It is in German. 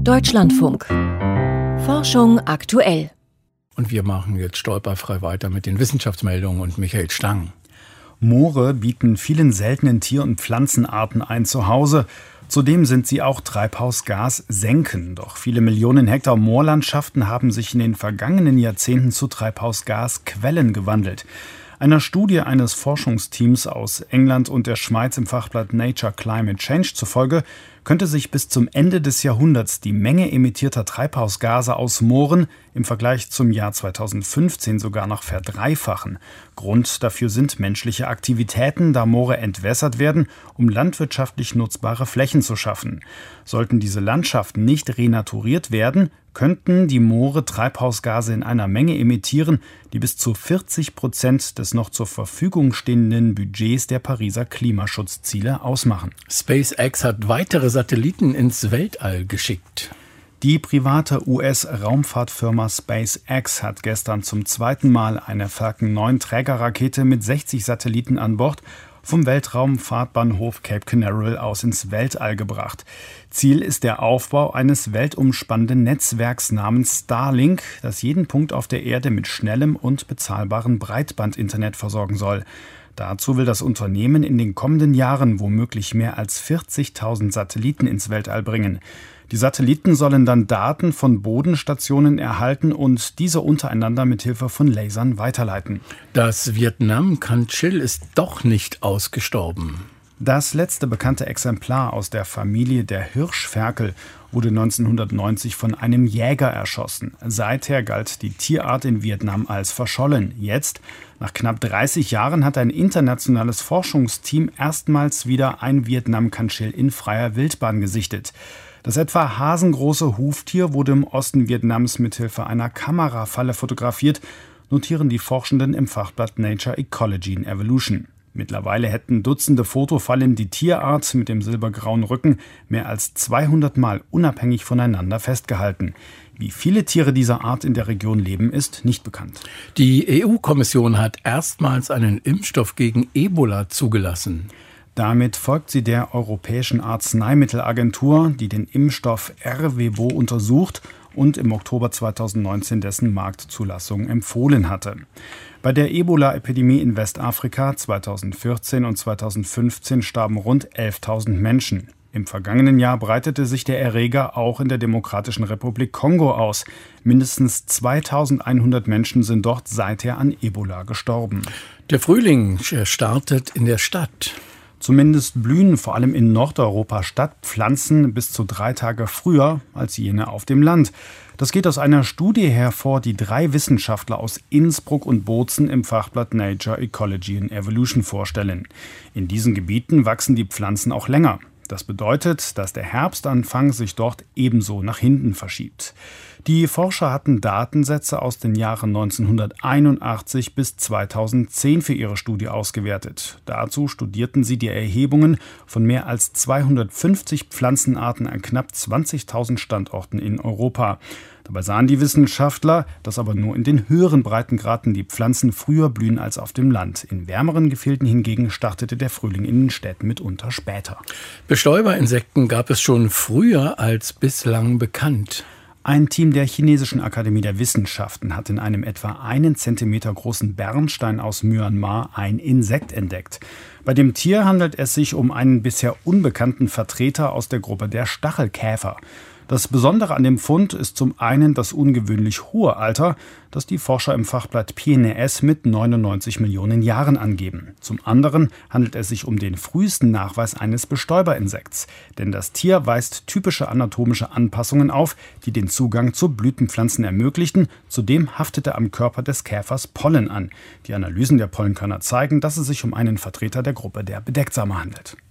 Deutschlandfunk. Forschung aktuell. Und wir machen jetzt stolperfrei weiter mit den Wissenschaftsmeldungen und Michael Stang. Moore bieten vielen seltenen Tier- und Pflanzenarten ein Zuhause. Zudem sind sie auch Treibhausgassenken. Doch viele Millionen Hektar Moorlandschaften haben sich in den vergangenen Jahrzehnten zu Treibhausgasquellen gewandelt. Einer Studie eines Forschungsteams aus England und der Schweiz im Fachblatt Nature Climate Change zufolge könnte sich bis zum Ende des Jahrhunderts die Menge emittierter Treibhausgase aus Mooren im Vergleich zum Jahr 2015 sogar noch verdreifachen. Grund dafür sind menschliche Aktivitäten, da Moore entwässert werden, um landwirtschaftlich nutzbare Flächen zu schaffen. Sollten diese Landschaften nicht renaturiert werden, könnten die Moore Treibhausgase in einer Menge emittieren, die bis zu 40% des noch zur Verfügung stehenden Budgets der Pariser Klimaschutzziele ausmachen. SpaceX hat weitere Satelliten ins Weltall geschickt. Die private US-Raumfahrtfirma SpaceX hat gestern zum zweiten Mal eine Falcon 9 Trägerrakete mit 60 Satelliten an Bord vom Weltraumfahrtbahnhof Cape Canaveral aus ins Weltall gebracht. Ziel ist der Aufbau eines weltumspannenden Netzwerks namens Starlink, das jeden Punkt auf der Erde mit schnellem und bezahlbarem Breitbandinternet versorgen soll. Dazu will das Unternehmen in den kommenden Jahren womöglich mehr als 40.000 Satelliten ins Weltall bringen. Die Satelliten sollen dann Daten von Bodenstationen erhalten und diese untereinander mit Hilfe von Lasern weiterleiten. Das Vietnam-Kanchil ist doch nicht ausgestorben. Das letzte bekannte Exemplar aus der Familie der Hirschferkel wurde 1990 von einem Jäger erschossen. Seither galt die Tierart in Vietnam als verschollen. Jetzt, nach knapp 30 Jahren, hat ein internationales Forschungsteam erstmals wieder ein Vietnam-Kanchil in freier Wildbahn gesichtet. Das etwa hasengroße Huftier wurde im Osten Vietnams mithilfe einer Kamerafalle fotografiert, notieren die Forschenden im Fachblatt Nature Ecology and Evolution. Mittlerweile hätten Dutzende Fotofallen die Tierart mit dem silbergrauen Rücken mehr als 200 Mal unabhängig voneinander festgehalten. Wie viele Tiere dieser Art in der Region leben, ist nicht bekannt. Die EU-Kommission hat erstmals einen Impfstoff gegen Ebola zugelassen. Damit folgt sie der Europäischen Arzneimittelagentur, die den Impfstoff Ervebo untersucht und im Oktober 2019 dessen Marktzulassung empfohlen hatte. Bei der Ebola-Epidemie in Westafrika 2014 und 2015 starben rund 11.000 Menschen. Im vergangenen Jahr breitete sich der Erreger auch in der Demokratischen Republik Kongo aus. Mindestens 2.100 Menschen sind dort seither an Ebola gestorben. Der Frühling startet in der Stadt. Zumindest blühen vor allem in Nordeuropa Stadtpflanzen bis zu 3 Tage früher als jene auf dem Land. Das geht aus einer Studie hervor, die 3 Wissenschaftler aus Innsbruck und Bozen im Fachblatt Nature Ecology and Evolution vorstellen. In diesen Gebieten wachsen die Pflanzen auch länger. Das bedeutet, dass der Herbstanfang sich dort ebenso nach hinten verschiebt. Die Forscher hatten Datensätze aus den Jahren 1981 bis 2010 für ihre Studie ausgewertet. Dazu studierten sie die Erhebungen von mehr als 250 Pflanzenarten an knapp 20.000 Standorten in Europa. Dabei sahen die Wissenschaftler, dass aber nur in den höheren Breitengraden die Pflanzen früher blühen als auf dem Land. In wärmeren Gefilden hingegen startete der Frühling in den Städten mitunter später. Bestäuberinsekten gab es schon früher als bislang bekannt. Ein Team der Chinesischen Akademie der Wissenschaften hat in einem etwa 1 Zentimeter großen Bernstein aus Myanmar ein Insekt entdeckt. Bei dem Tier handelt es sich um einen bisher unbekannten Vertreter aus der Gruppe der Stachelkäfer. Das Besondere an dem Fund ist zum einen das ungewöhnlich hohe Alter, das die Forscher im Fachblatt PNAS mit 99 Millionen Jahren angeben. Zum anderen handelt es sich um den frühesten Nachweis eines Bestäuberinsekts. Denn das Tier weist typische anatomische Anpassungen auf, die den Zugang zu Blütenpflanzen ermöglichten. Zudem haftete am Körper des Käfers Pollen an. Die Analysen der Pollenkörner zeigen, dass es sich um einen Vertreter der Gruppe der Bedecktsamer handelt.